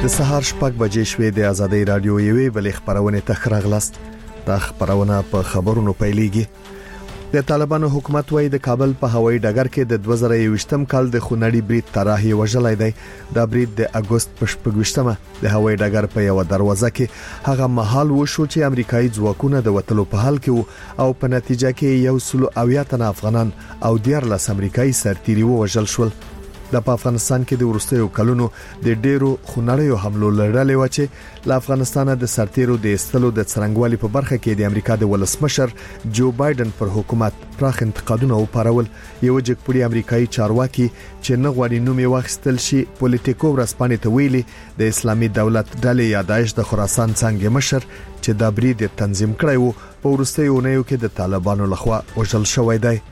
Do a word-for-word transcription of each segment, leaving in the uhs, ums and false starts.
د سهار شپږ بجې شوې د آزادۍ رادیو یوې بلې خبرونه تخرغلست. دا خبرونه په خبرونو پیلېږي. د طالبانو حکومت وايي د کابل په هوایي ډګر کې د دوه زره یوویشتم کال د خونړي برید طرحه وژلای دی. دا برید د اگست په شپږمه د هوایي ډګر په یو دروازه کې هغه مهال وشو چې امریکایي ځواکونه د وټلو په حال کې او په نتیجه کې یو سل اویا تن افغانان او دیارلس امریکایي سرتیري وژل شول. د افغانستان کې د ورستیو کلونو د ډیرو خونړیو حملو لړلې و چې له افغانستان د سرتیرو د استلو د څرنګوالي په برخه کې د امریکا د ولسمشر جو بایدن پر حکومت پراخ انتقادونه وپارول. یو جګپوړي امریکایي چارواکي چې نه غواړي نوم یې واخیستل شي پولیټیکو ورسپانې ته ویلي د اسلامي دولت ډلې یا داعش د خراسان څنګه مشر چې د برید تنظیم کړی وو په ورستیو اونیو کې د طالبانو لخوا وژل شوی دی.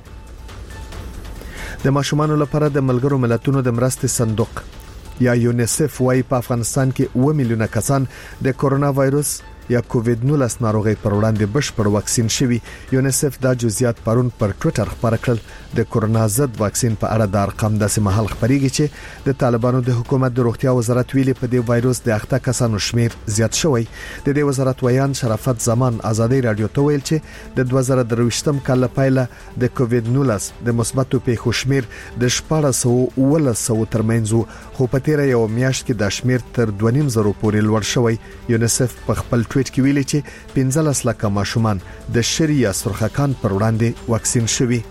د ماشومانو لپاره د ملګرو ملتونو د مرستې صندوق یا یونیسف وايي په افغانستان کې اوه میلیونه کسان د کورونا وایروس یا کووید نولس ناروغي پر وړاندې بشپړ واکسین شوي. یونیسف دا جزئیات پرون پر ټوئیټر خبر کړل. د کورونا ضد واکسین په اړه د ارقام داسې محل خبريږي چې د طالبانو د حکومت د روغتیا وزارت ویلي په دې وایروس د اخته کسانو شمیر زیات شوی. د دې وزارت ویان شرافت زمان آزادۍ رادیو ته ویل چې د دوه زره درویشتم کال پیله د کووید نولس د مثبتو پیښو شمیر د شپږ سوه ولسو ترمنځ خو په تیر یو میاشت کې د شمیر تر دوه نیم زره پورې لوړ شوی. یونیسف په خپل ټویټ کې ویلي چې پنځلس لکه ماشومان د شری یا سرخکان پر وړاندې واکسین شوي.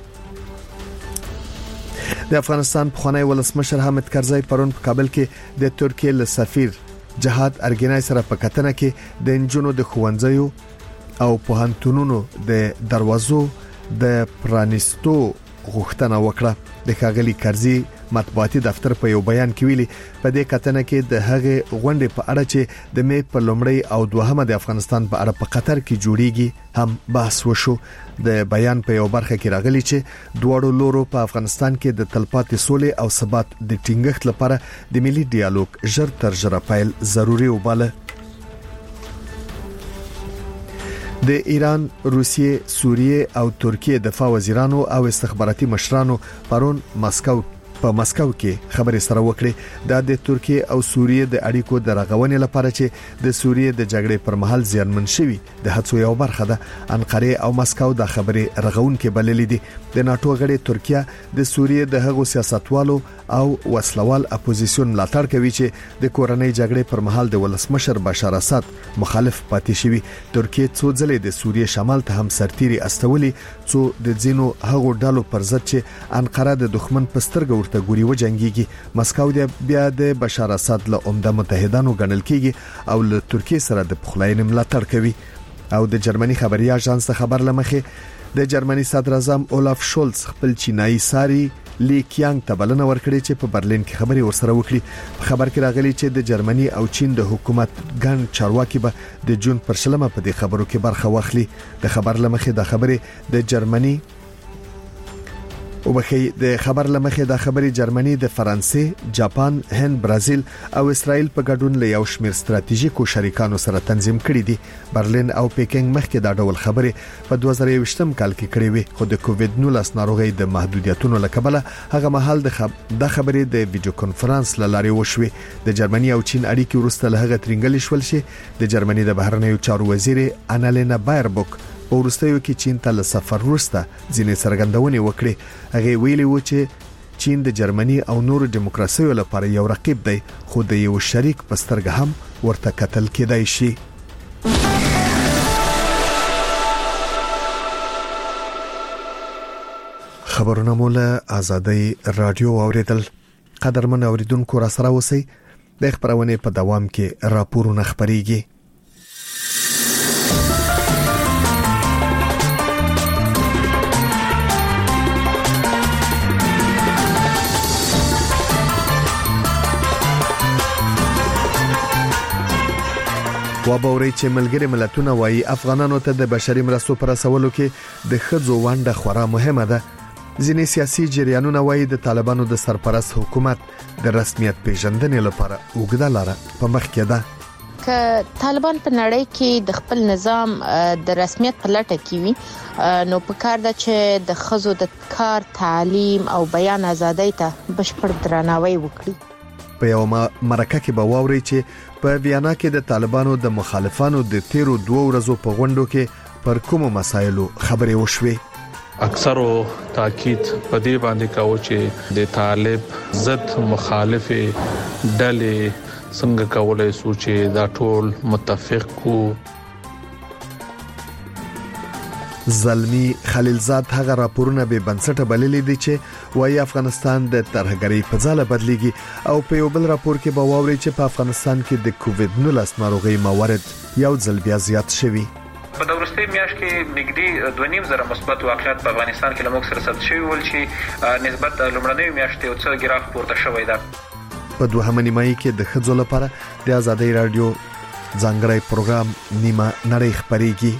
د افغانستان پخوانی ولسمشر حامد کرزی پرون په کابل کې د ترکیه له سفیر جهاد ارګنای سره په کتنه کې د انجونو د خوندزیو او پوهنتونونو د دروازو د پرانیستو غوښتنه وکړه. د ښاغلي کرزی مطبوعاتي دفتر په یو بیان کې ویلي په دې کتنه کې د هغه غونډې په اړه چې د می په لومړی او دوهمه د افغانستان په اړه په قطر کې جوړیږي هم بحث وشو. د بیان په یو برخه کې راغلي چې دوړو لورو په افغانستان کې د تلپاتې سولې او ثبات د ټینګښت لپاره د ملي ډیالوګ ژر تر ژره پیل ضروری وباله. د ایران، روسیې، سوریې او ترکیې دفاع وزیرانو او استخباراتي مشرانو پرون مسکو په مسکو کې خبرې سره وکړې. دا د ترکیې او سوریې د اړیکو د رغونې لپاره چې د سوریې د جګړې پر مهال زیانمن شوي د هڅو یو برخه ده. انقره او مسکو د خبرې رغونکې بللې دي. د ناتو غړي ترکیه د سوریې د هغو سیاستوالو او وسلوال اپوزیسیون ملاتړ کوي چې د کورنۍ جګړې پر مهال د ولسمشر بشار اسد مخالف پاتې شوی. ترکیه څو ځلې د سوریې شمال ته هم سرتيري استولي څو د ځینو هغو ډالو پر ضد چې انقره د دښمن پسترګ ورته ګوري و جنگيږي. مسکو د بیا د بشار اسد له عمده متحدانو ګڼل کیږي او له ترکیه سره د پخلاینې ملاتړ کوي. او د جرمني خبري اژانس خبر لمخه د جرمني صدر اعظم اولاف شولز خپل چینایي ساري لی کیانګ ته بلنه ورکړې چې په برلین کې خبري ورسره وکړي. په خبر کې راغلي چې د جرمني او چین د حکومت ګڼ چارواکي به د جون پر شلمه په دې خبرو کې برخه واخلي. د خبر لمخه د خبري د جرمني او بخي د خبر لمخه د خبري جرمني د فرانسې، جاپان، هند، برازیل او اسرائیل په ګډون له یو شمېر ستراتیژیکو شریکانو سره تنظیم کړي دي. برلین او پیکینګ مخکې دا ډول خبره په دوه زره یوویشتم کال کې کړې وي خو د کووید نولس ناروغي د محدودیتونو لکبله هغه مهال د خب د خبرې د ویډیو کانفرنس لارې وشوي. د جرمني او چین اړیکې ورسته له هغه ترنګل شول چې د جرمني د بهرنیو چارو وزیر انالینا بایربوک په ورستیو کې چین ته له سفر وروسته ځینې څرګندونې وکړې. هغه ویلي و چې چین د جرمني او نورو دیموکراسیو لپاره یو رقیب دی خو د یو شریک په سترګه هم ورته کتل کېدای شي. خبرونه مولا آزادۍ رادیو اوریدل. قدرمن اوریدونکو را سره اوسئ. د خبرونه په دوام کې راپورونه خبريږي. وبوري چې ملګری ملتونه وايي افغانانو ته د بشري مرستو پر رسولو کې د خځو ونډه خورا مهمه ده. ځینې سیاسي جریانونه وايي د طالبانو د سرپرست حکومت د رسمیت پیژندنې لپاره اوږده لاره په مخ کې ده. که طالبان په نړۍ کې د خپل نظام د رسمیت په لټه کې وي نو په کار ده چې د خځو د کار، تعلیم او بیان ازادۍ ته بشپړ درناوی وکړي. په یو مرکه کې به واوري چې په ویانا کې د طالبانو د مخالفانو د تیرو دوه ورځو په غونډو کې پر کومو مسایلو خبرې وشوې. اکثر تاکید په دې باندې کاوه چې د طالب ضد مخالف ډلې څنګه کولای شو چې دا ټول متفق کو. زلمی خلیلزاد هغه راپورونه به بنسټه بللې دي چې وايي افغانستان د ترهګری په ځاله بدليږي او په یو بل راپور کې به واوري چې په افغانستان کې د کووډ نولس ناروغي موارد یو ځل بیا زیات شوي. په دورسته میاش کې نګدي دوه نیم زره مثبت واقعیت په افغانستان کې لموږ سره ثبت شوی ول چې نسبت لومړنۍ میاشتې او څو ګراف پورته شوی ده. په دوهمه نیمایي کې د خځو لپاره د آزادۍ رادیو ځانګړی پروګرام نیمه نړۍ خبريږي.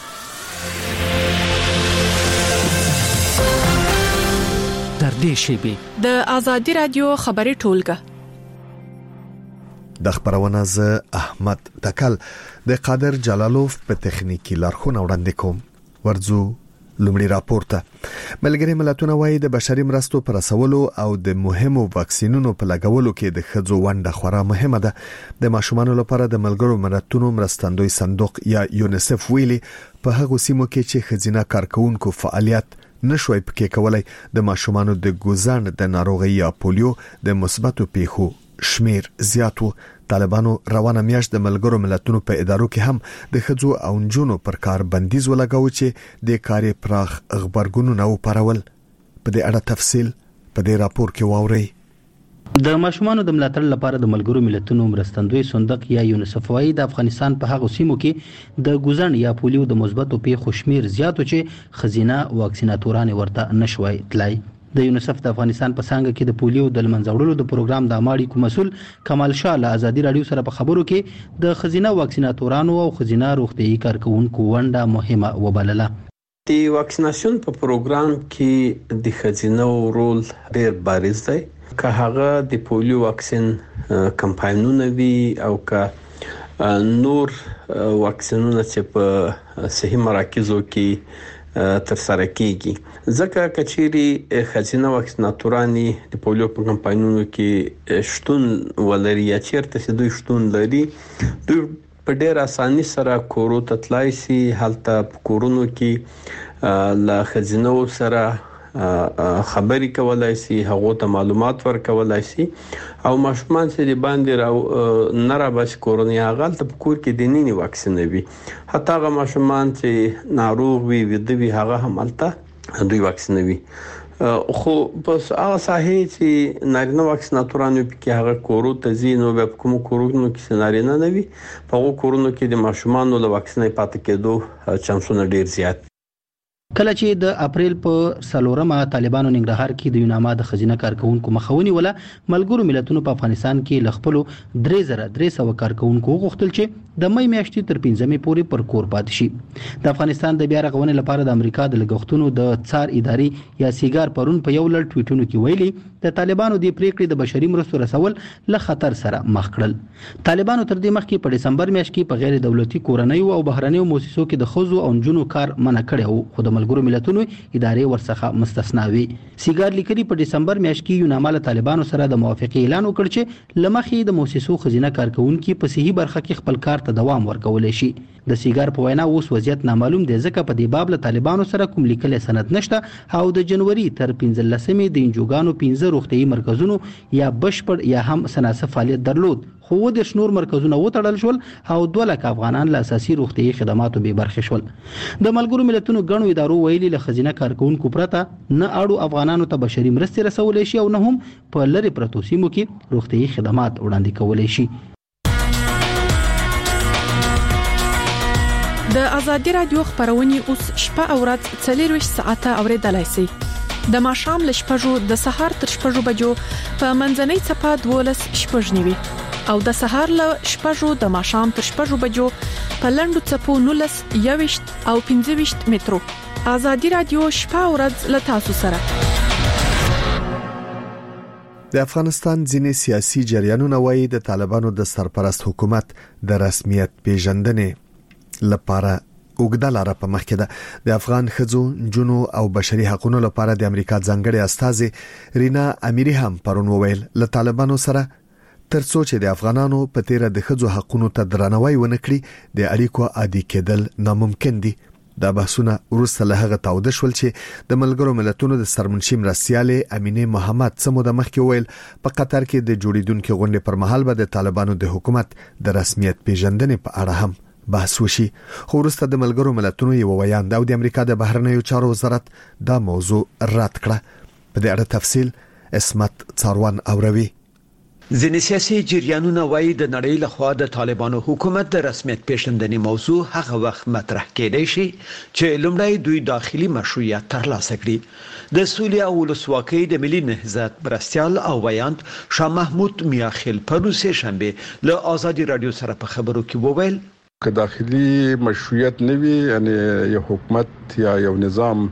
در دې شیبه د آزادۍ رادیو خبري ټولګه د خبرونه ز احمد تکل د قادر جلالوف په تخنیکی لارښوونه وړاندې کوم. ورځو لومړی راپورته ملګری ملتونه وايي د بشري مرستو پر رسولو او د مهمو واکسینونو په لګولو کې د خځو ونډه خورا مهمه ده. د ماشومانو لپاره د ملګرو ملتونو مرستندوی صندوق یا یونیسف ویلي په هغه سیمو کې چې خزینه کارکونکو فعالیت نشوي پکې کولای د ماشومانو د ګوزان د ناروغي یا پولیو د مثبتو پیښو شمیر زیاتو. طالبانو روانه میاشت د ملګرو ملتونو په ادارو کې هم د خځو او نجونو پر کار بندیز ولګاو چې د کاري پراخ خبرګونونه او پرول. په دې اړه تفصیل په دې راپور کې واوري. د ماشومانو د ملاتړ لپاره د ملګرو ملتونو مرستندوی صندوق یا یونیسف وايي د افغانستان په هغه سیمو کې د ګوزن یا پولیو د مثبتو پیښو شمیر زیاتو چې خزینه واکسیناتوران ورته نشوي تلای. د یونیسف د افغانستان په څنګه کې د پولیو د منځوړلو د پروګرام د اماړي کوم مسول کمال شاه له آزادۍ رادیو سره په خبرو کې د خزینه واکسیناتورانو او خزینه روغتيایي کارکونکو ونډه مهمه وبلله. د واکسیناسیون په پروګرام کې د خزینه رول ډېر بارز دی. که هغه د پولیو واکسین کمپاینونه وي او که نور واکسینونه چې په صحي مراکزو کې تر سره کیږي ځکه کچيري خزینه واکسیناتورانی د پولیو په کمپاینونو کې شتون ولري یا چیرته چې دوی شتون لري دوی په ډېر اساني سره کورو ته تلای شي. هلته په کورونو کې لا خزینه سره خبري کولای شي هغه ته معلومات ورکولای شي او ماشومان چې د باندې را نه را بس کورونی هغه ته په کور کې د نینی واکسین وي. حتی هغه ماشومان چې ناروغ وي ودوی هغه هم الته دوی واکسین وي. خو بس هغه صحیح چې نارینه واکسیناتورانو کې هغه کورو ته زینو به کوم کورونو کې نارینه نه وي په هغه کورونو کې د ماشومان له واکسین پاتې کېدو چانسونه ډیر زیات. کله چې د اپریل په سلورمه طالبانو ننګرهار کې د یوناما د خزینه کارکونکو مخاوني ولا ملګرو ملتونو په افغانستان کې لخپلو درې زره درې سوه کارکونکو غوښتل چې د مې میاشتې تر پنځمې پورې پر کور پاتې شي. د افغانستان د بیا رغونې لپاره د امریکا د لګښتونو د څار ادارې یا سیګار پرون په یو لړ ټویټونو کې ویلي د طالبانو د پریکړې د بشري مرستو رسول له خطر سره مخ کړل. طالبانو تر دې مخکې په دسمبر میاشت کې په غیر دولتي کورنیو او بهرنیو مؤسسو کې د خزو او نجونو کار منع کړی و خو د ملګرو ملتونو ادارې ورڅخه مستثنا وي. سیګار لیکلي په دسمبر میاشت کې یوناما له طالبانو سره د موافقې اعلان وکړ چې لمخې د مؤسسو خزینه کارکونکو په صحیح برخه کې خپل کار ته دوام ورکول شي. د سیګار په وینا اوس وضعیت نامعلوم دی ځکه په دې باب له طالبانو سره کوم لیکل سند نشته او د جنوري تر پنځلسمې د انجوګانو پنځه روغتيایي مرکزونو یا بشپړ یا هم سناسه فعالیت درلود خو د شنور مرکزونه وټړل شول او دوه لک افغانان له اساسي روغتيایي خدماتو به برخه شول. د ملګرو ملتونو غنو ادارو ویلي له خزینه کارکونکو پرته نه اړو افغانانو ته بشري مرستې رسولې شي او نه هم په لری پروتو سیمو کې روغتيایي خدمات وړاندې کولای شي. د آزادۍ رادیو خبرونه اوس شپه او ورځ څلور ساعته اوریدلای شئ. د ماښام ل شپږو د سهار تر شپږو بجو په منځنۍ صفه دولس شپږ نیوي او د سهار ل شپږو د ماښام تر شپږو بجو په لندو صفو نولس یويشت او پنځه ویشت مترو. آزادۍ رادیو شپه او ورځ ل تاسو سره. د افغانستان ځینې سیاسي جریانونه وايي د طالبانو د سرپرست حکومت د رسمیت پیژندنې لپاره اوګدا لاره په مخ کې ده. د افغان خځو جنو او بشري حقوقو لپاره د امریکا ځانګړي استاذ رینا امیری هم پرون وویل له طالبانو سره ترڅو چې د افغانانو په تیر د خځو حقوقو ته درناوی ونکړي د اړیکو عادي کېدل ناممکن دي. دا بحثونه ورسته له هغه تاوده شول چې د ملګرو ملتونو د سرمنشي مرستياله امینه محمد سمو د مخکې ویل په قطر کې د جوړیدونکو غونډې پر مهال به د طالبانو د حکومت د رسمیت پیژندنې په اړه هم بحث وشي. خو ورسته د ملګرو ملتونو یو ویاند او د امریکا د بهرنیو چارو وزارت دا موضوع رد کړه. په دې اړه تفصیل اسمت څاروان اوروي. ځینې سیاسي جریانونه وایي د نړۍ له خوا د طالبانو حکومت د رسمیت پیژندنې موضوع هغه وخت مطرح کېدای شي چې لومړی دوی داخلي مشروعیت ترلاسه کړي. د سولې او ولسواکۍ د ملي نهضت مرستيال او ویاند شاه محمود میاخیل په روسي شنبه له ازادي رادیو سره په خبرو کې وویل که داخلي مشروعیت نوي یعنی یو حکومت یا یو نظام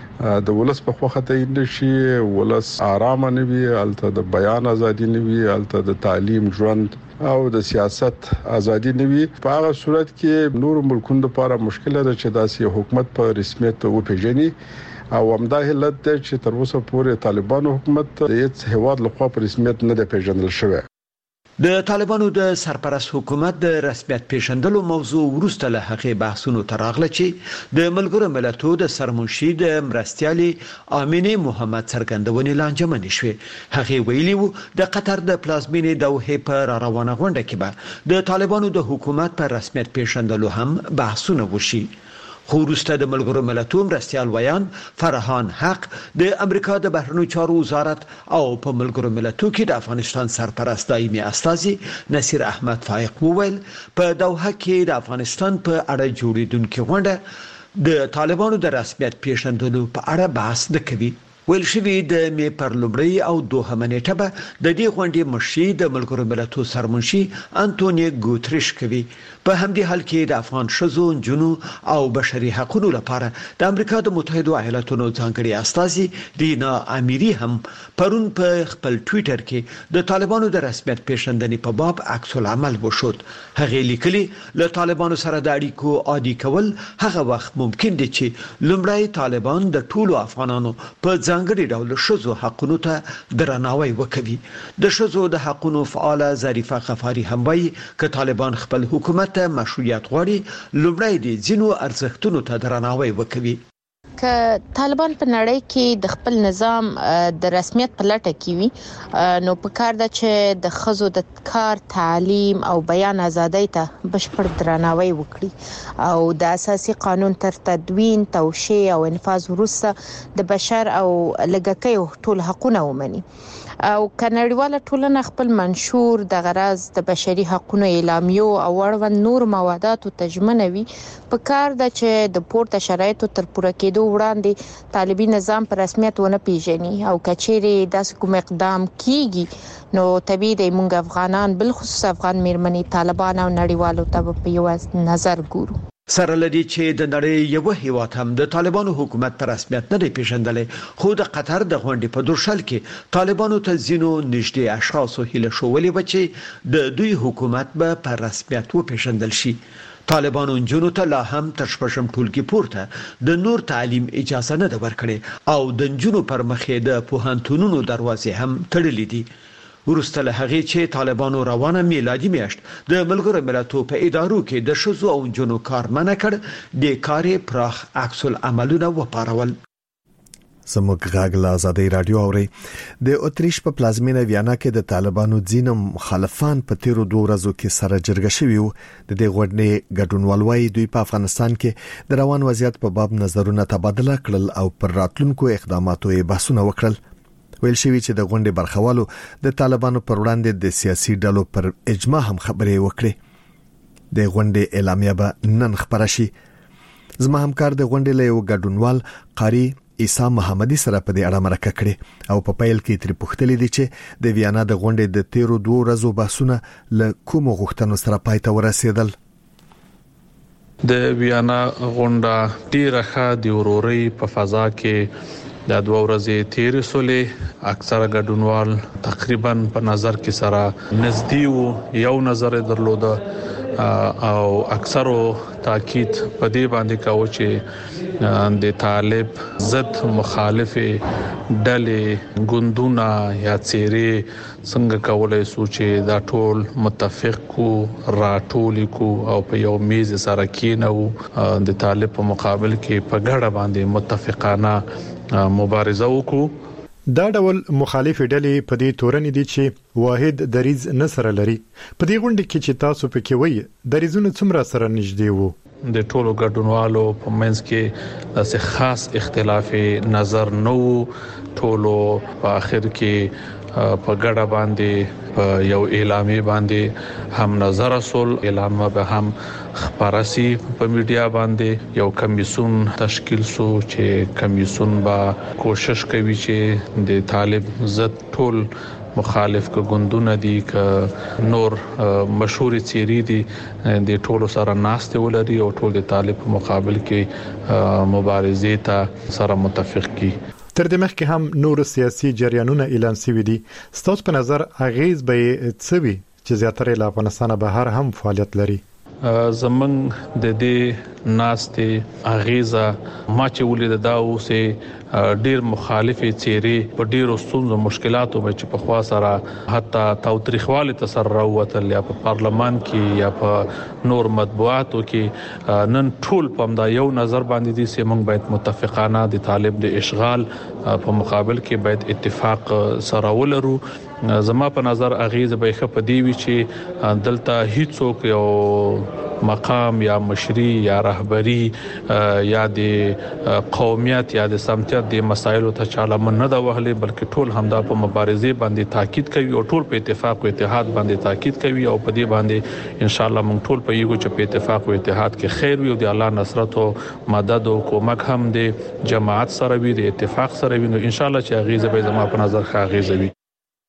د ولس په خوخه ته نشي، ولس آرام نه وي، الته د بیان ازادي نه وي، الته د تعلیم ژوند او د سیاست ازادي نه وي، په هغه صورت کې نور ملکونو لپاره مشکل ده چې داسې حکومت په رسمیت وپیژني. او همدا علت ده چې تر اوسه پورې طالبانو حکومت د هیڅ هیواد لخوا په رسمیت نه پیژندل شوی. د طالبانو د سرپرست حکومت د رسمیت پیژندلو موضوع ورسته له هغه بحثونو تراغله چې د ملګرو ملتونو د سرمنشي د مرستيالي امینه محمد څرګندونې لانجمن شوه. هغه ویلي وو د قطر د پلازمینې دوحه پر روانه غونډه کې به د طالبانو د حکومت پر رسمیت پیژندلو هم بحثونه وشي. خو وروسته د ملګرو ملتونو مرستيال ویان فرحان حق د امریکا د بهرنیو چارو وزارت او په ملګرو ملتونو کې د افغانستان سرپرست دایمي استازي نصیر احمد فائق وویل په دوحه کې د افغانستان په اړه جوړیدونکو غونډه د طالبانو د رسمیت پیژندلو په اړه بحث نه کوي. ویل شوی د می پر لومړی او دوه منېټه به د دې غونډې مشري د ملګرو ملتونو سرمنشي انټونیو ګوتریش کوي. په همدې حال کې د افغان شذو جنو او بشري حقوقو لپاره د امریکا د متحده ایالاتونو ځانګړي استازي رینا امیری هم پرون په خپل ټوئیټر کې د طالبانو د رسمیت پیژندنې په باب عکس العمل وشود. هغه لیکلي له طالبانو سره د اړیکو عادي کول هغه وخت ممکن دي چې لومړی طالبان د ټولو افغانانو په ځانګړي ډول شذو حقوقو ته درناوی وکړي. د شذو د حقوقو فعال ظریفه غفاری هم وایي ک طالبان خپل حکومت ته مشروعیت غواړي لومړی دي ځینو ارزښتونو ته درناوی وکړي. که طالبان په نړۍ کې د خپل نظام د رسمیت په لټه کې وي نو په کار ده چې د خزو د کار تعلیم او بیان ازادۍ ته بشپړ درناوی وکړي او د اساسي قانون تر تدوین توشیح او انفاذ وروسته د بشر او لږکیو ټول حقوقونه ومني او کنړیواله ټولنه خپل منشور د غرض د بشري حقوقو اعلامیو او اړوند نور موادات تجمنوي. په کار ده چې د پورته شرایطو تر پوره کېدو وړاندې طالبي نظام په رسمیت ونه پیژني او کچېري داسې کوم اقدام کیږي نو طبيعي د موږ افغانان بل خصوص افغان میرمنې طالبان او نړیوالو ته په یو نظر ګورو. سره لدی چې د نړۍ یو هیواد هم د طالبانو حکومت پر رسمیت نه دی پیژندلې، خو د قطر د غونډې په درشل کې طالبانو ته ځینو نږدې اشخاص هیله شولې و چې د دوی حکومت به پر رسمیت وپیژندل شي. طالبانو جنونو ته لا هم تر شپږم ټولګي پورته د نور تعلیم اجازه نه ده ورکړې او د جنونو پر مخې د پوهنتونونو دروازې هم تړلې دي. ورسته له هغه چې طالبانو روانه میلادي میاشت د ملګرو ملتونو په ادارو کې د شذو او جنو کار منع کړ، د کاري پراخ عکس العملونه وپارول. زموږ غاګ له ازادي رادیو اوري د اتریش په پلازمینه ویانا کې د طالبانو ځینو مخالفان په تیرو دوه ورځو کې سره جرګه شوي وو. د دې غونډې ګډونوال وايي دوی په افغانستان کې د روان وضعیت په باب نظرونه تبادله کړل او پر راتلونکو اقداماتو یې بحثونه وکړل. ویل شوی چې د غونډې برخوالو د طالبانو پر وړاندې د سیاسي ډلو پر اجماع هم خبرې وکړي. د غونډې اعلامیه به نن خبره شي. زما همکار د غونډې له یو ګډونوال قاری عیسی محمدي سره په دې اړه مرکه کړې او په پیل کې تر پوښتلې دي چې د ویانا د غونډې د تیرو دوه ورځو بحثونه له کوم غوښتنو سره پای ته ورسېدل. د ویانا غونډه ډیره ښه د ورورۍ په فضا کې د دوه ورځې تیرې سولې اکثره ګډونوال تقریبا په نظر کې سره نږدې وو، یو نظر درلوده او اکثرو تاکید په دې باندې کاوه چې د طالب ضد مخالف ډلې ګوندونه یا چیرې څنګه کولای شو چې دا ټول متفق کو راټول کو او په یو میز سره کېنو د طالب په مقابل کې په ګډه باندې متفقانه مبارزه وکړو. دا ډول مخالف ډلې په دې تورن دي چې واحد دریز نصر لري. په دې غونډه کې چې تاسو پکې وایي دریزونه څومره سره نږدې وو؟ د ټولو ګډونوالو په منځ کې داسې خاص اختلاف نظر نه وو. ټولو په اخر کې په ګډه باندې په یو اعلامیه باندې هم نظر اصل اعلان به هم خبرسي په میډیا باندې یو کمیسون تشکیل شو چې کمیسون با کوشش کوي چې د طالب ضد ټول مخالف کو ګوندونه دي ک نور مشهور چيري دي د ټولو سره ناشته ولري او ټول د طالب په مقابل کې مبارزه ته سره متفق کی. تر دې مخکې هم نور سیاسي جریانونه اعلان شوي دي. ستاسو په نظر اغیز به څه وي چې زیاتره له افغانستان بهر هم فعالیت لري؟ زمون د دې ناشته اغیزه ما چې ولید دا اوسه ډیر مخالفي چیرې په ډیرو ستونزو مشکلاتو چې په خوا سره حتی تاوتریخواله تسرع وتل یا په پارلمان کې یا په نور مطبوعاتو کې نن ټول پم دا یو نظر باندې دي چې موږ باید متفقانه د طالب د اشغال په مقابل کې باید اتفاق سره ولرو. زما په نظر اغیزه به خپ دی وی چې دلته هیڅوک یو مقام یا مشري یا رهبری یا د قومیت یا د سمتیت د مسایلو ته چاله من نه دا وهلې بلکې ټول همدا په مبارزه باندې تاکید کوي او ټول په اتفاق او اتحاد باندې تاکید کوي او په دې باندې ان شاء الله موږ ټول په یو چې په اتفاق او اتحاد کې خیر وي او د الله نصرت او مدد او کومک هم د جماعت سره وي د اتفاق سره وي نو ان شاء الله چې اغیزه به زما په نظر ښه اغیزه وي.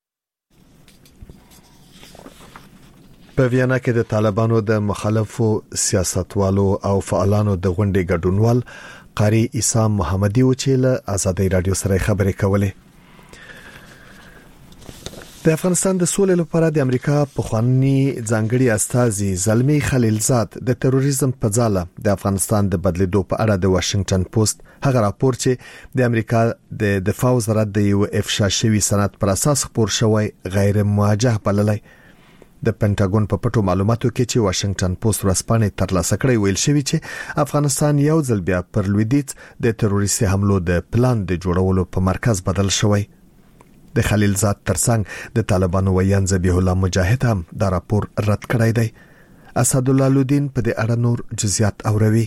په ویانا کې د طالبانو د مخالفو سیاستوالو او فعالانو د غونډې ګډونوال قاری عیسی محمدي و چې له آزادۍ رادیو سره خبرې کولې. د افغانستان د سولې لپاره د امریکا پخوانی ځانګړي استازي زلمی خلیلزاد د تروریزم په ځاله د افغانستان د بدلیدو په اړه د واشنگټن پوسټ هغه راپور چې د امریکا د دفاع وزارت د یو افشا شوی سند پر اساس خبر شوی غیر موجه بللی. د پینټاګون په پټو معلوماتو کې چې واشنگټن پوسټ ورځپاڼې ترلاسه کړې ویل شوی چې افغانستان یو ځل بیا پر لویدیځ د تروریستي حملو د پلان د جوړولو په مرکز بدل شوی. د خلیلزاد ترڅنګ د طالبانو ویان ذبیح الله مجاهد هم دا راپور رد کړی دی. اسد الله لودین په دې اړه نور جزئیات اوروي.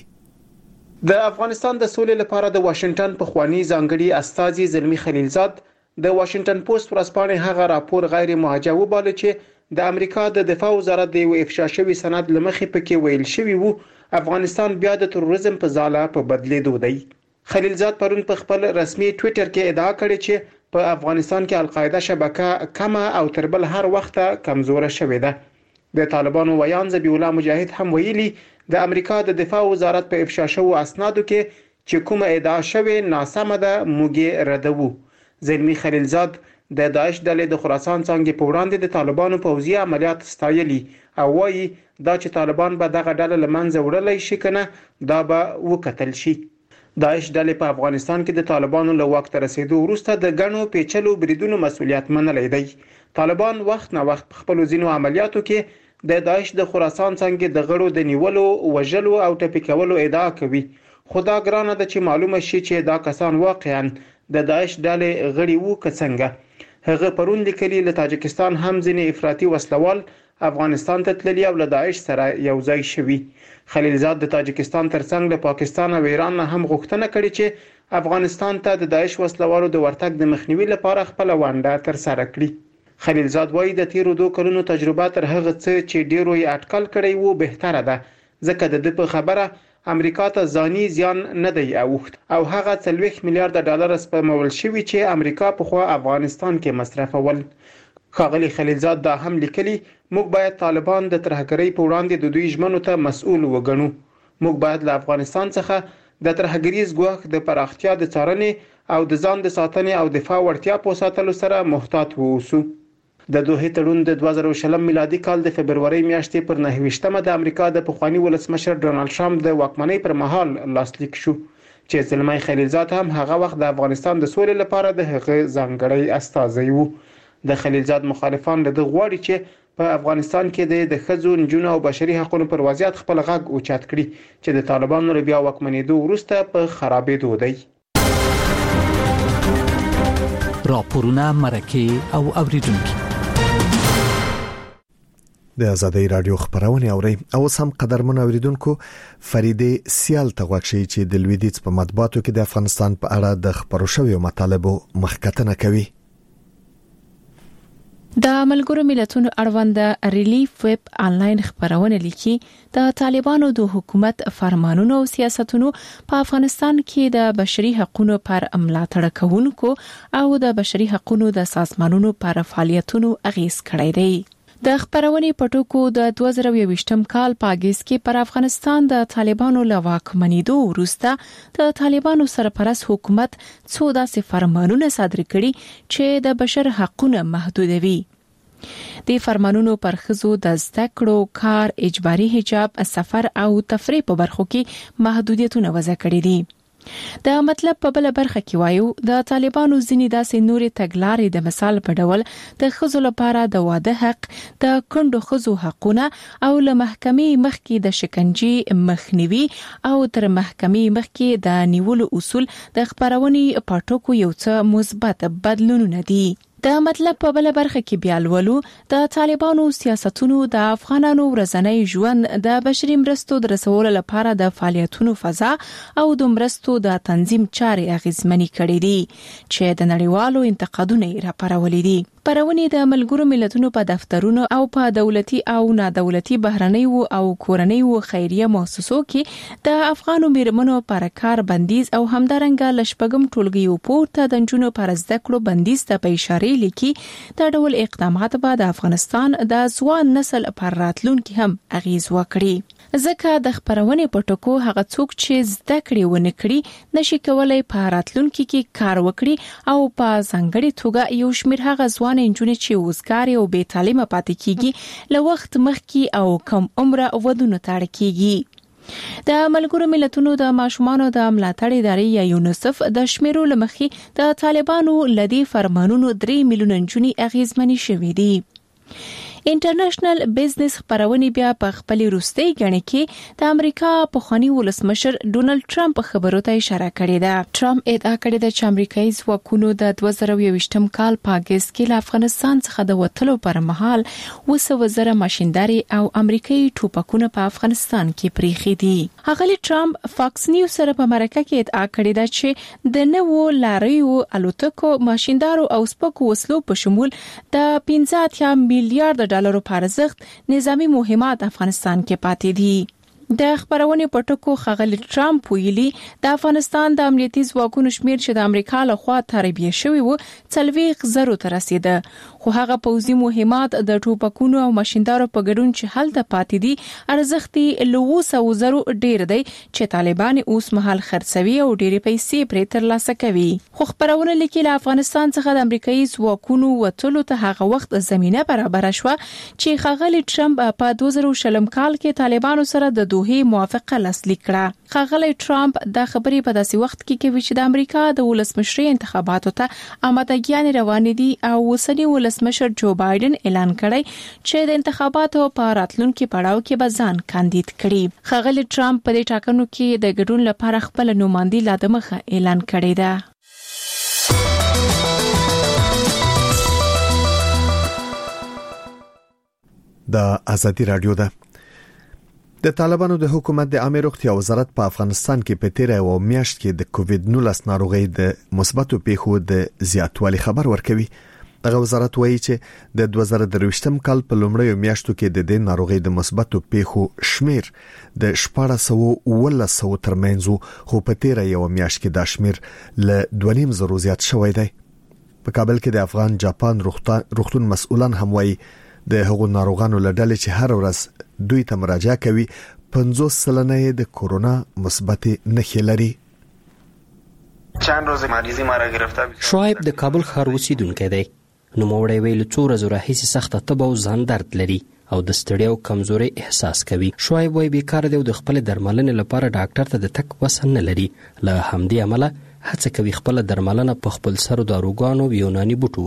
د افغانستان د سولې لپاره د واشنگټن په خواني ځانګړي استازي زلمی خلیلزاد د واشنگټن پوسټ ورځپاڼې هغه راپور غیر موجه وباله چې د امریکا د دفاع وزارت د یو افشا شوی سند لمخې پکې ویل شوی وو افغانستان بیا د تروریزم په ځاله په بدلیدو دی. خلیلزاد پرون په خپل رسمي ټوئیټر کې ادعا کړې چې په افغانستان کې القاعده شبکه کمه او تر بل هر وخت کمزوره شوې ده. د طالبانو ویان ذبیح الله مجاهد هم ویلي د امریکا د دفاع وزارت په افشا شوو اسنادو کې چې کومه ادعا شوې ناسمه ده موږ ردوو. زلمی خلیلزاد د داعش ډلې د خراسان څنګه په وړاندې د طالبانو پوځي عملیات ستایلي او وايي دا چې طالبان به دغه ډله لمنځه وړلای شي کنه دا به وکتل شي. داعش ډلې په افغانستان کې د طالبانو له وخت رسیدو وروسته د غنو پیچلو بریدونو مسولیت منلای دی. طالبان وخت نه وخت خپل ځینو عملیاتو کې د داعش د خراسان څنګه د غړو د نیولو وژلو او ټپي کولو ادعا کوي. خدا ګرانه ده چې معلومه شي چې دا کسان واقعا د داعش ډلې غړي وو که څنګه. هغه پرون لیکلي له تاجکستان هم ځینې افراطي وسلوال افغانستان ته تللي او له داعش سره یو ځای شوي. خلیلزاد د تاجکستان ترڅنګ له پاکستان او ایران نه هم غوښتنه کړې چې افغانستان ته د داعش وسلوالو د ورتګ د مخنیوي لپاره خپل ونډه تر سره کړي. خلیلزاد وایي د تیرو دوه کلونو تجربه تر هغه څه چې ډیرو یې اټکل کړی وو بهتره ده ځکه د دې په خبره امریکا ته ځاني زیان نه دی اوښت او هغه څلوېښت میلیارډ ډالر سپمول شوی چې امریکا په خوا افغانستان کې مصرفول. ښاغلي خلیلزاد دا هم لیکلي موږ باید طالبان د ترهګرۍ په وړاندې د دوی ژمنو ته مسؤل وګڼو. موږ باید له افغانستان څخه د ترهګریز ګواښ د پراختیا د څارنې او د ځان د ساتنې او دفاع وړتیا په ساتلو سره محتاط ووسو. د دوه تړون د دوه زره شلم میلادي کال د فبرवरी میاشتې پر نهه ویشتمه د امریکا د پخوانی ولسمشر ډونالد ټرمپ د واکمنۍ پر مهال لاسلیک شو چې زلمي خلیلزاد هم هغه وخت د افغانستان د سولې لپاره د هغه ځانګړی استازی وو. د خلیلزاد مخالفان له غواړي چې په افغانستان کې د ښځو، نجونو او بشري حقوقو پر وضعیت خپل غږ اوچت کړي چې د طالبانو له بیا واکمنېدو وروسته په خرابېدو دی. راپورونه مرکه او اوریدونکو د ازادي رادیو خبرونه اوري او سم قدرمن اوریدونکو فریده سیال تغوښي چې د لویدیز په مطبوعاتو کې د افغانستان په اړه د خبرو شویو مطالبو مخکتنه کوي. د ملګرو ملتونو اړوند ریلیف ویب آنلاین خبرونه لیکي د طالبانو د حکومت فرمانونو او سیاستونو په افغانستان کې د بشري حقوقو پر ملاتړ کوونکو او د بشري حقوقو د سازمانونو پر فعالیتونو اغیز کړی دی. د خبرونې په ټکو د دوه زره یوویشتم کال په اگست کې پر افغانستان د طالبانو له واکمنېدو وروسته د طالبانو سرپرست حکومت څو داسې فرمانونه صادر کړي چې د بشر حقوقونه محدودوي. د فرمانونو پر ښځو د زده کړو، کار، اجباري حجاب، سفر او تفریح په برخو کې محدودیتونه وضع کړي دي. د مطلب په بل برخه کې وایو د طالبانو ځینې داسې نورې تګلارې د مثال په ډول د ښځو لپاره د واده حق، د کندو ښځو حقونه او له محکمې مخکې د شکنجې مخنیوي او تر محکمې مخکې د نیولو اصول د خبرونې په ټکو یو څه مثبت بدلونونه دي. د مطلب په بل برخه کې بیا لولو د طالبانو سیاستونو د افغانانو ورځنی ژوند د بشري مرستو د رسولو لپاره د فعالیتونو فضا او د مرستو د تنظیم چارې اغیزمنې کړې دي چې د نړیوالو انتقادونو راپارولې دي. پرونی د ملګرو ملتونو په دفترونو او په دولتي او نادولتي بهرنیو او کورنیو خیریه مؤسسو کې د افغانو میرمنو پر کار بندیز او همدارنګه لشپګم ټولګیو پورته د جنونو پر زده کړو بندیز ته په اشاره لیکي دا ډول اقدامات به د افغانستان د ځوان نسل پر راتلونکي هم اغیز وکړي. ځکه د خبرونې په ټکو هغه څوک چې زده کړې ونه کړي نشي کولای په راتلونکي کې کار وکړي او په ځانګړي توګه یو شمېر هغه ځوان انجونې چې وزګاري او بې تعلیمه پاتې کیږي له وخت مخکې او کم عمره ودونو ته اړ کیږي. د ملګرو ملتونو د ماشومانو د ملاتړ ادارې یا یونیسف د شمیرو لمخې د طالبانو لدی فرمانونو درې میلیون انجونې اغیزمنې شوې دي. انټرنیشنل بزنس خبرونه بیا په خپل روستي غړي کې د امریکا پخوانی ولسمشر ډونالد ټرمپ خبرو ته اشاره کړې ده. ټرمپ ادعا کړې ده چې امریکایي ځواکونو د دوه زره یوویشتم کال په اگست کې له افغانستان څخه د وټلو پر مهال وسو وزره ماشينداري او امریکایي ټوپکونه په افغانستان کې پریخي دي. هغه ټرمپ فاکس نیوز سره په مرکه کې ادعا کړې ده چې د نوو لاریو الوتکو ماشيندارو او سپکو وسلو په شمول د پنځه اتیا میلیارډ ډالرو په ارزښت نظامی مهمات افغانستان کې پاتې دي. د خبرونې په ټکو ښاغلي ټرمپ ویلي د افغانستان د امنیتي ځواکونو شمیر چې د امریکا له خوا تربیه شوی وو څلوېښت زرو ته رسیده، خو هغه پوځي مهمات د ټوپکونو او ماشيندارو په ګډون چې هلته پاتې دي ارزښت یې له اووه سوه زرو ډیر دی چې طالبان اوس مهال خرڅوي او ډېرې پیسې پرې ترلاسه کوي. خو خبرونه لیکي له افغانستان څخه د امریکایي ځواکونو وټلو ته هغه وخت زمينه برابر شوه چې ښاغلي ټرمپ په دوه زره شلم کال کې طالبانو سره د دوه موافقه لاسلیک کړه. ښاغلی ټرمپ دا خبرې په داسې وخت کې کوي چې د امریکا د ولسمشرۍ انتخاباتو ته آمادګیانې روانې دي او اوسنی ولسمشر جو بایدن اعلان کړی چې د انتخاباتو په راتلونکي پړاو کې به ځان کاندید کړي. ښاغلی ټرمپ په دې ټاکنو کې د ګډون لپاره خپل نوماندي لا د مخه اعلان کړی ده. د ازادي رادیو ده. د طالبانو د حکومت د عامه روغتیا وزارت په افغانستان کې په تیره او میاشت کې د کووډ نولس ناروغي د مثبتو پیښو د زیاتوالي خبر ورکوي. دغه وزارت وایي چې د دوه زره درویشتم کال په لومړیو میاشتو کې د دې ناروغي د مثبتو پیښو شمیر د شپږ سوه اوولس سوه ترمنځ، خو په تیره یو میاشت کې دا شمیر له دوه نیم زرو زیات شوی دی. په کابل کې د افغان جاپان روغتون مسؤلان هم وایي د هغو ناروغانو لړل چې هر ورځ دوی ته مراجعه کوي پنځوس سلنه د کورونا مثبت نښې لري. چند روز مریضی ما را گرفته. شعیب د کابل ښار اوسیدونکی دی. نوموړی ویل څو ورځې راهیسې سخته تبه او ځان درد لري او د ستړیا او کمزوري احساس کوي. شعیب وایي بیکاره دی او د خپل درملنې لپاره ډاکټر ته د تګ وس نه لري. له همدې امله هڅه کوي خپل درملنه په خپل سرو داروګانو او یوناني بوټو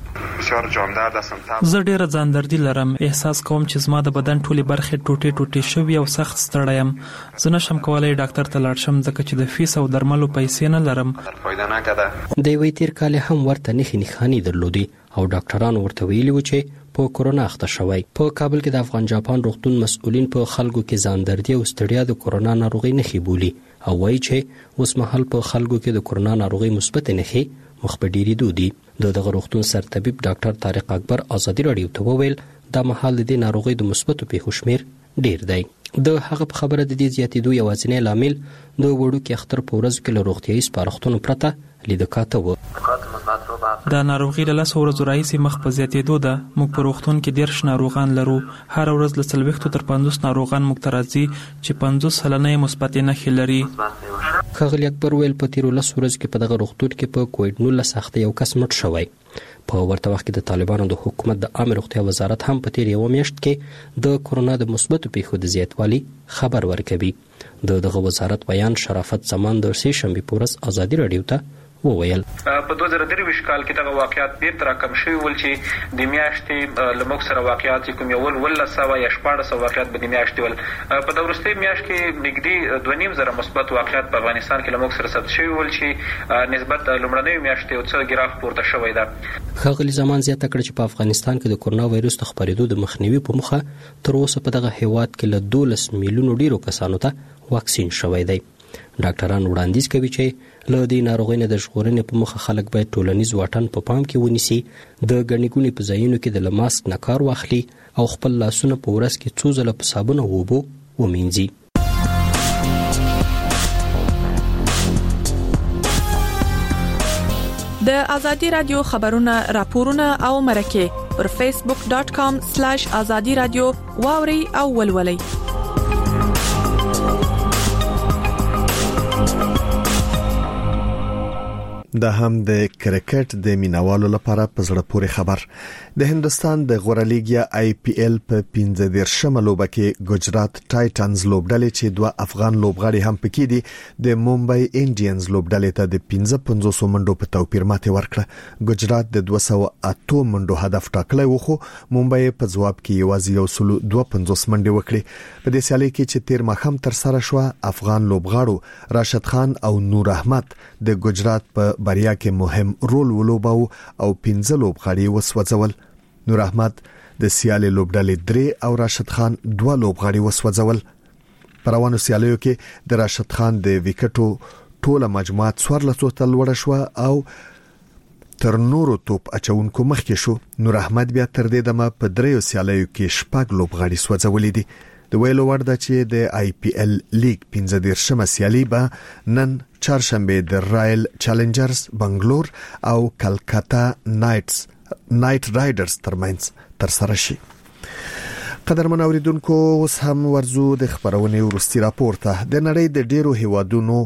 وکړي. زه ډیره ځان دردي لرم. احساس کوم چې زما د بدن ټولې برخې ټوټې ټوټې شوي او سخت ستړی یم. زه نشم کولی ډاکټر ته لاړ شم ځکه چې د فیس او درملو پیسې نه لرم. د یوې تیر کال هم ورته نښې نښانې درلودې او ډاکټرانو ورته ویلي و چې په کورونا اخته شوی. په کابل کې د افغان جاپان روغتون مسؤلین په خلکو کې ځان دردي او ستړیا د کورونا ناروغي نښې بولي او وایي چې اوس مهال په خلکو کې د کورونا ناروغي مثبت نښې مخ په ډیریدو دي. د دغه روغتون سرطبیب ډاکټر طارق اکبر ازادي راډیو ته وویل دا مهال د دې ناروغي د مثبتو پیښو شمیر ډیر دی. د هغه په خبره د دې زیاتېدو یوازینی لامل د وړوکي اختر په ورځ کې له روغتیايي سپارښتنو پرته لیدکاته و. دا ناروغي له لسو ورځو راهیسې مخ په زیاتېدو ده. موږ په روغتون کې دیرش ناروغان لرو. هر ورځ له څلوېښتو تر پنځوس ناروغان موږ ته راځي چې پنځوس سلنه یې مثبتې نښې لري. ښاغلي اکبر ویل په تیرو لسو ورځو کې په دغه روغتون کې په کووډ نولس اخته یو کس مړ شوی. په ورته وخت کې د طالبانو د حکومت د عامه روغتیا وزارت هم په تیر یو میاشت کې د کورونا د مثبتو پیښو د زیاتوالي خبر ورکوي. د دغه وزارت بیان شرافت زمان د سې شنبې په ورځ ازادي راډیو ته وویل. په دوه زره درویشت کال کې دغه واقعیت بیرته راکم شوي ول چې د میاشتې له موږ سره واقعیت کوم یو ول ولس سوه یا شپاړس سوه واقعیت به د میاشتې ول. په دغه وروستۍ میاشت کې نږدې دوه نیم زره مثبت واقعیت په افغانستان کې له موږ سره ثبت شوي ول چې نسبت لومړنیو میاشتې یو څه ګراف پورته شوی ده. ښاغلي زمان زیاته کړه چې په افغانستان کې د کورونا وایرس د خپرېدو د مخنیوي په موخه تر اوسه په دغه هیواد کې له دولس میلیونو ډیرو کسانو ته واکسین شوی دی. ډاکټران وړاندیز کوي چې له دې ناروغۍ نه د ژغورنې په موخه خلک باید ټولنیز واټن په پام کې ونیسي، د ګڼې ګوڼې په ځایونو کې د ماسک نه کار واخلي او خپل لاسونه په ورځ کې څو ځله په صابون او اوبو ومینځي. د ازادي رادیو خبرونه، راپورونه او مرکه پر فیسبوک ډاٹ کام سلیش ازادي رادیو واوري او ولولئ. دا هم د کرکټ د مینوالو لپاره په زړه پورې خبر. د هندستان د غوره لیګ یا آی پی ایل په پنځه دیرشمه لوبه کې ګجرات ټایټنز لوبډلې چې دوه افغان لوبغاړي هم پکې دي د مومبای انډینز لوبډلې ته د پنځه پنځوس منډو په توپیر ماته ورکړه. ګجرات د دوه سوه اته منډو هدف ټاکلی و خو مومبای په ځواب کې یوازې یو سل دوه پنځوس منډې وکړې. په دې سیالي کې چې تیر ماښام تر سره شو افغان لوبغاړو راشد خان او نور احمد د ګجرات په بریا کې مهم رول ولوباو او پنځه لوبغاړي وسوځول. نور احمد د سیالي لوبډلې درې او راشد خان دوه لوبغاړي وسوځول. په روانو سیالیو کې د راشد خان د وکټو ټوله مجموعه څوارلس ته لوړه شو او تر نورو توپ اچونکو مخکې شو. نور احمد بیا تر دې دمه په دریو سیالیو کې شپږ لوبغاړي سوځولې دي. د ویلو ور ده چې د آی پی ایل لیګ پنځه دیرشمه سیالي به نن چهارشنبه د رایل چالنجرز بنگلور او کلکتا نایټس نایټ رایډرز ترمنځ تر سره شي. قدرمن اوریدونکو اوس هم ورزو د خبرونې ورستي راپور ته. د نړۍ د ډیرو هیوادونو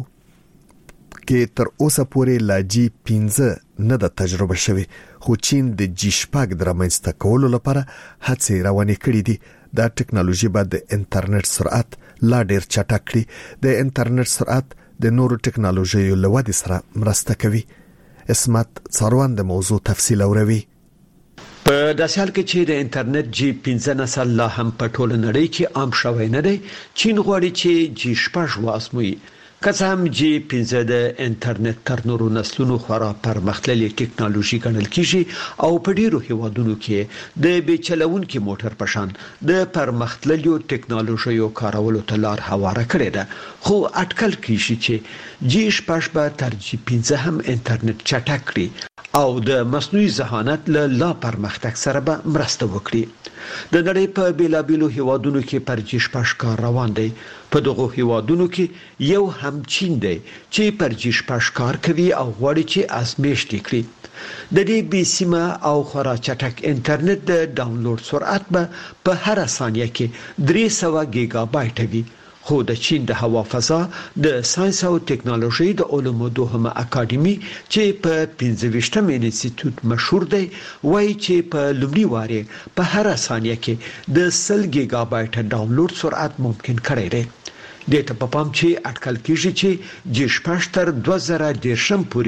کې تر اوسه پورې لا جی پنځه نه د تجربه شوی خو چین د جی شپږ درمنځته کولو لپاره هڅې روانې کړې دي. دا ټکنالوژي به د انټرنیټ سرعت لا ډیر چټک کړي. د انټرنیټ سرعت د نورو ټکنالوژیو له ودې سره مرسته کوي. اسمت څاروان د موضوع تفصیل اوروي. په داسې حال کې چې د انټرنیټ جی پنځه نسل لا هم په ټوله نړۍ کې عام شوی نه دی، چین غواړي چې جی شپږ واسموي. که څه هم جی پنځه د انټرنیټ تر نورو نسلونو خورا پرمختللې ټکنالوژي ګڼل کیږي او په ډیرو هیوادونو کې د بیچلونکو موټر په شان د پرمختللو ټکنالوژیو کارولو ته لار هواره کړې ده. خو اټکل کیږي چې جی شپږ به تر جی پنځه هم انټرنیټ چټک کړي او د مصنوعي ذهانت له لا پرمختګ سره به مرسته وکړي. د نړۍ په بیلابیلو هیوادونو کې پر جی شپږ کار روان دی. په دغه هیوادونو کې یو هم چین دی چې پر جی شپږ کار کوي او غواړي چې آزمایښت وکړي. د دې بي سیمه او خورا چټک انټرنیټ د ډاونلوډ سرعت به په هر ثانیه کې درې سوه ګیگا بایټ وي خو د چین د هوا فضا د ساينس او ټکنالوژي د علومو دوهمه اکاډمي چې په پنځه ویشتم انسټیټیوټ مشهور دی وایي چې په لومړي واره په هر ثانیه کې د سل گیگا بایټ ډاونلوډ سرعت ممکن کړی دی. د ته په پام چې اټکل کیږي چې جشپاشتر دوه زره دیرشم پورې